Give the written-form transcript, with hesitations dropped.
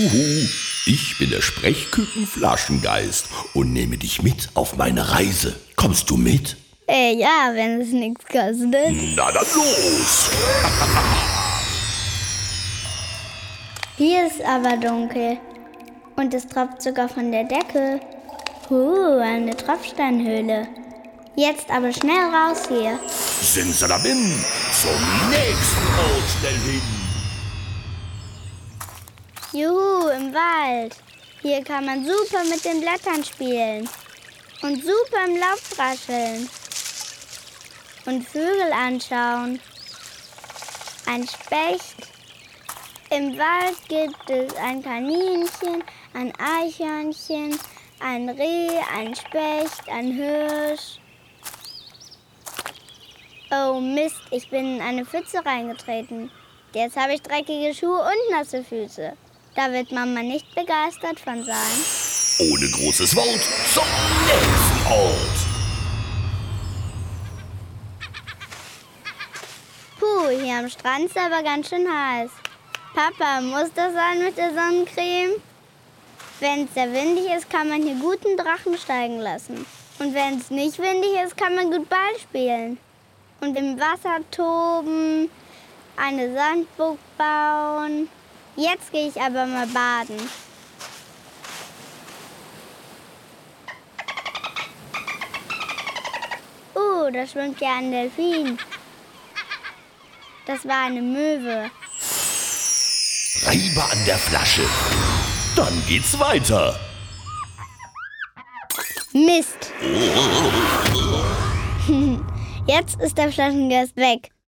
Huhu, ich bin der Sprechküken-Flaschengeist und nehme dich mit auf meine Reise. Kommst du mit? Ja, wenn es nichts kostet. Na dann los! Hier ist aber dunkel. Und es tropft sogar von der Decke. Eine Tropfsteinhöhle. Jetzt aber schnell raus hier. Simsalabim, zum nächsten Ort schnell hin. Juhu, im Wald. Hier kann man super mit den Blättern spielen. Und super im Laub rascheln. Und Vögel anschauen. Ein Specht. Im Wald gibt es ein Kaninchen, ein Eichhörnchen, ein Reh, ein Specht, ein Hirsch. Oh Mist, ich bin in eine Pfütze reingetreten. Jetzt habe ich dreckige Schuhe und nasse Füße. Da wird Mama nicht begeistert von sein. Ohne großes Wort zum nächsten Ort. Puh, hier am Strand ist aber ganz schön heiß. Papa, muss das sein mit der Sonnencreme? Wenn es sehr windig ist, kann man hier guten Drachen steigen lassen. Und wenn es nicht windig ist, kann man gut Ball spielen. Und im Wasser toben, eine Sandburg bauen. Jetzt gehe ich aber mal baden. Da schwimmt ja ein Delfin. Das war eine Möwe. Reibe an der Flasche. Dann geht's weiter. Mist. Jetzt ist der Flaschengeist weg.